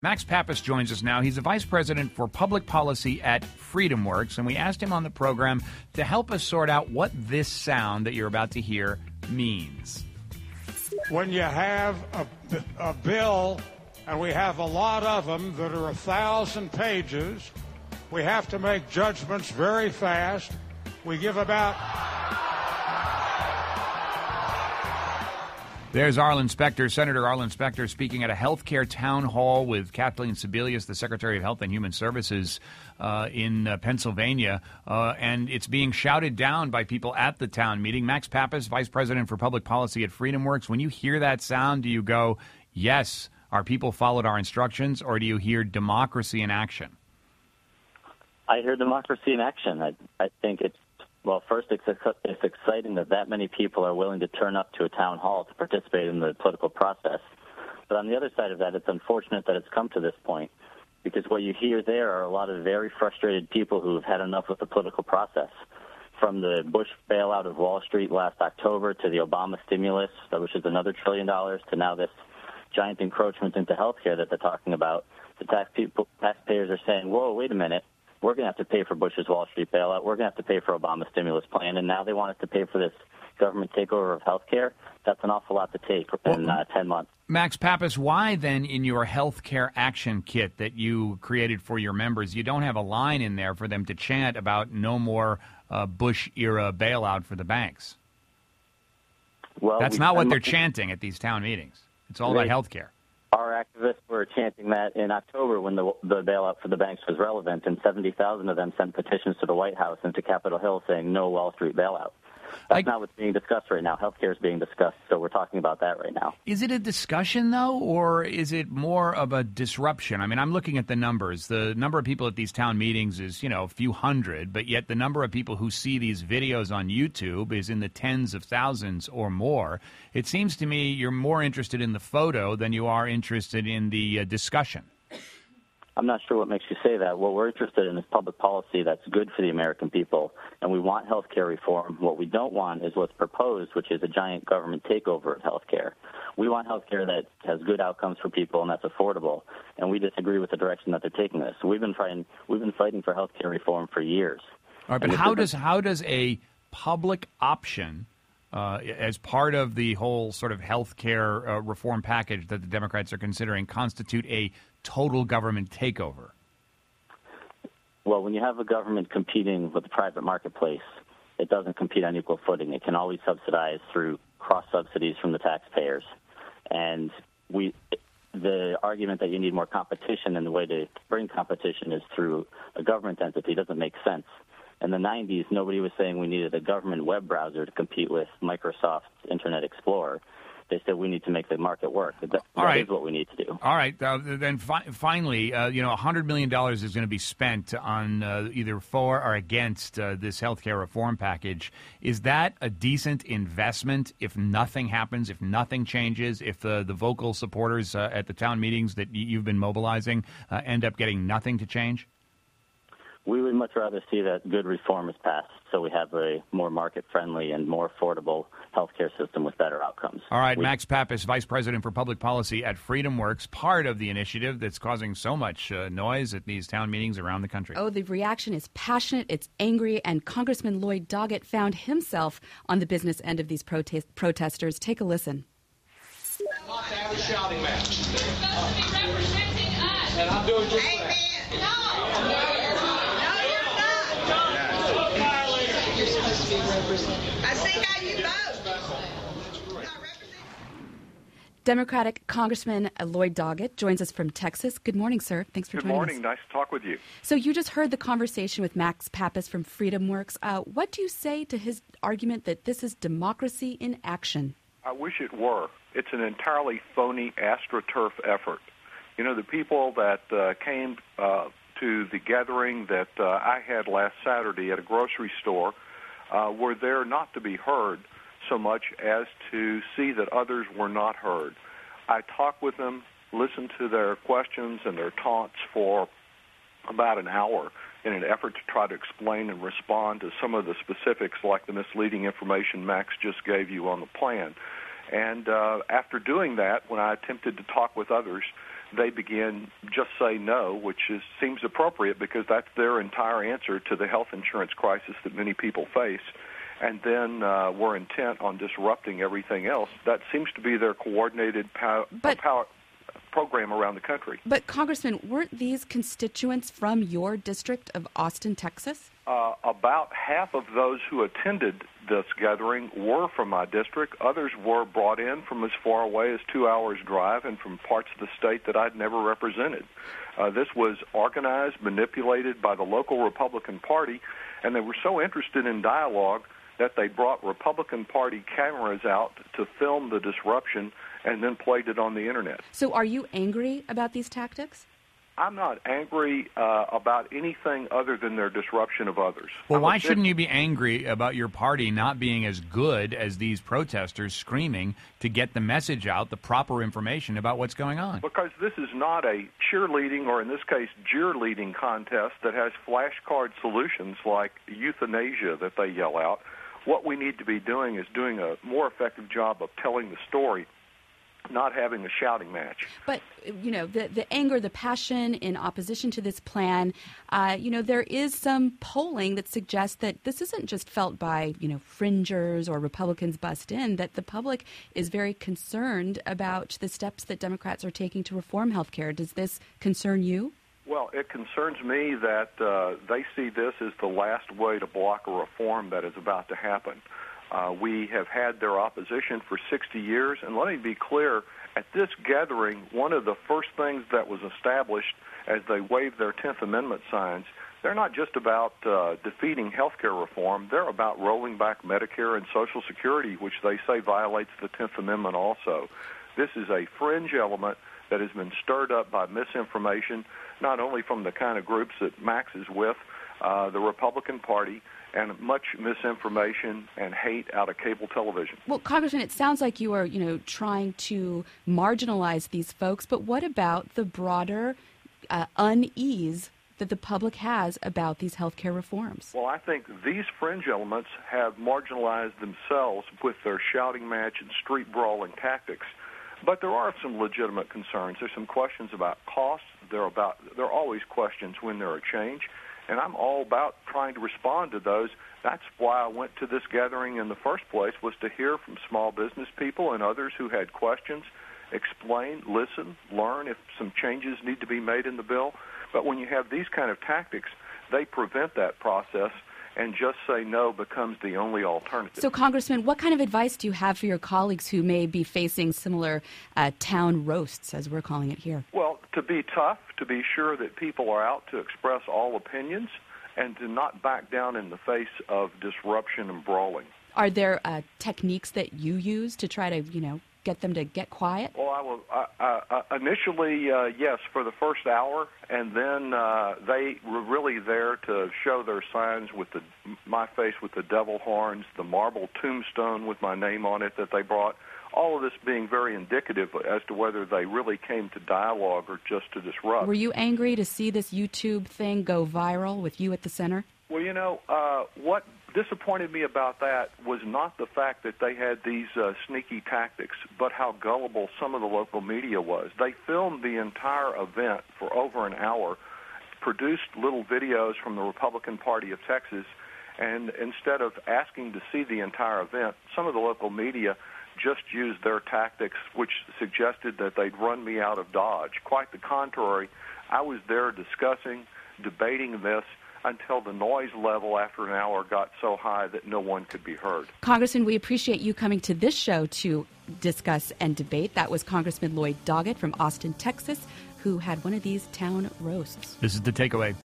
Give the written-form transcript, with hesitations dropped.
Max Pappas joins us now. He's the Vice President for Public Policy at FreedomWorks, and we asked him on the program to help us sort out what this sound that you're about to hear means. When you have a bill, and we have a lot of them that are 1,000 pages, we have to make judgments very fast. We give about... There's Arlen Specter, Senator Arlen Specter, speaking at a healthcare town hall with Kathleen Sebelius, the Secretary of Health and Human Services in Pennsylvania, and it's being shouted down by people at the town meeting. Max Pappas, Vice President for Public Policy at FreedomWorks, when you hear that sound, do you go, yes, our people followed our instructions, or do you hear democracy in action? I hear democracy in action. I think it's, well, first, it's exciting that many people are willing to turn up to a town hall to participate in the political process. But on the other side of that, it's unfortunate that it's come to this point, because what you hear there are a lot of very frustrated people who have had enough of the political process. From the Bush bailout of Wall Street last October to the Obama stimulus, which is another $1 trillion, to now this giant encroachment into health care that they're talking about, the taxpayers are saying, whoa, wait a minute. We're going to have to pay for Bush's Wall Street bailout. We're going to have to pay for Obama's stimulus plan. And now they want us to pay for this government takeover of health care. That's an awful lot to take in 10 months. Max Pappas, why then in your health care action kit that you created for your members, you don't have a line in there for them to chant about no more Bush-era bailout for the banks? Well, that's not what they're chanting at these town meetings. It's all about health care. Our activists were chanting that in October when the bailout for the banks was relevant, and 70,000 of them sent petitions to the White House and to Capitol Hill saying no Wall Street bailout. That's not what's being discussed right now. Healthcare is being discussed, so we're talking about that right now. Is it a discussion, though, or is it more of a disruption? I mean, I'm looking at the numbers. The number of people at these town meetings is, a few hundred, but yet the number of people who see these videos on YouTube is in the tens of thousands or more. It seems to me you're more interested in the photo than you are interested in the discussion. I'm not sure what makes you say that. What we're interested in is public policy that's good for the American people, and we want health care reform. What we don't want is what's proposed, which is a giant government takeover of health care. We want health care that has good outcomes for people and that's affordable, and we disagree with the direction that they're taking this. So we've been fighting for health care reform for years. All right, but how does a public option as part of the whole sort of health care reform package that the Democrats are considering constitute a total government takeover? Well, when you have a government competing with the private marketplace, it doesn't compete on equal footing. It can always subsidize through cross-subsidies from the taxpayers. And the argument that you need more competition and the way to bring competition is through a government entity doesn't make sense. In the 90s, nobody was saying we needed a government web browser to compete with Microsoft's Internet Explorer. They said we need to make the market work. That is what we need to do. All right. Then finally, $100 million is going to be spent on either for or against this health care reform package. Is that a decent investment if nothing happens, if nothing changes, if the vocal supporters at the town meetings that you've been mobilizing end up getting nothing to change? We would much rather see that good reform is passed so we have a more market-friendly and more affordable healthcare system with better outcomes. All right, Max Pappas, Vice President for Public Policy at FreedomWorks, part of the initiative that's causing so much noise at these town meetings around the country. Oh, the reaction is passionate, it's angry, and Congressman Lloyd Doggett found himself on the business end of these protesters. Take a listen. Not to have a shouting match. You're supposed to be representing us. And I'm doing just that. I see how you vote. Democratic Congressman Lloyd Doggett joins us from Texas. Good morning, sir. Thanks for joining us. Good morning. Nice to talk with you. So you just heard the conversation with Max Pappas from FreedomWorks. What do you say to his argument that this is democracy in action? I wish it were. It's an entirely phony AstroTurf effort. You know, the people that came to the gathering that I had last Saturday at a grocery store were there not to be heard so much as to see that others were not heard. I talked with them, listened to their questions and their taunts for about an hour in an effort to try to explain and respond to some of the specifics like the misleading information Max just gave you on the plan. And after doing that, when I attempted to talk with others, they begin just say no, which seems appropriate because that's their entire answer to the health insurance crisis that many people face. And then we're intent on disrupting everything else. That seems to be their coordinated power program around the country. But, Congressman, weren't these constituents from your district of Austin, Texas? About half of those who attended this gathering were from my district. Others were brought in from as far away as 2 hours' drive and from parts of the state that I'd never represented. This was organized, manipulated by the local Republican Party, and they were so interested in dialogue that they brought Republican Party cameras out to film the disruption and then played it on the Internet. So are you angry about these tactics? I'm not angry about anything other than their disruption of others. Well, why shouldn't you be angry about your party not being as good as these protesters screaming to get the message out, the proper information about what's going on? Because this is not a cheerleading, or in this case, jeer-leading contest that has flashcard solutions like euthanasia that they yell out. What we need to be doing is doing a more effective job of telling the story, not having a shouting match. But, the anger, the passion in opposition to this plan, there is some polling that suggests that this isn't just felt by, fringers or Republicans bust in, that the public is very concerned about the steps that Democrats are taking to reform health care. Does this concern you? Well, it concerns me that they see this as the last way to block a reform that is about to happen. We have had their opposition for 60 years, and let me be clear, at this gathering, one of the first things that was established as they waved their 10th Amendment signs, they're not just about defeating health care reform, they're about rolling back Medicare and Social Security, which they say violates the 10th Amendment also. This is a fringe element that has been stirred up by misinformation, not only from the kind of groups that Max is with, the Republican Party, and much misinformation and hate out of cable television. Well, Congressman, it sounds like you are, trying to marginalize these folks, but what about the broader unease that the public has about these health care reforms? Well, I think these fringe elements have marginalized themselves with their shouting match and street brawling tactics. But there are some legitimate concerns. There's some questions about costs. There are always questions when there are change. And I'm all about trying to respond to those. That's why I went to this gathering in the first place, was to hear from small business people and others who had questions, explain, listen, learn if some changes need to be made in the bill. But when you have these kind of tactics, they prevent that process, and just say no becomes the only alternative. So, Congressman, what kind of advice do you have for your colleagues who may be facing similar town roasts, as we're calling it here? Well, to be tough, to be sure that people are out to express all opinions, and to not back down in the face of disruption and brawling. Are there techniques that you use to try to, get them to get quiet? Well, initially, yes, for the first hour, and then they were really there to show their signs with my face with the devil horns, the marble tombstone with my name on it that they brought, all of this being very indicative as to whether they really came to dialogue or just to disrupt. Were you angry to see this YouTube thing go viral with you at the center? Well, what disappointed me about that was not the fact that they had these sneaky tactics, but how gullible some of the local media was. They filmed the entire event for over an hour, produced little videos from the Republican Party of Texas, and instead of asking to see the entire event, some of the local media just used their tactics, which suggested that they'd run me out of Dodge. Quite the contrary. I was there discussing, debating this, until the noise level after an hour got so high that no one could be heard. Congressman, we appreciate you coming to this show to discuss and debate. That was Congressman Lloyd Doggett from Austin, Texas, who had one of these town roasts. This is The Takeaway.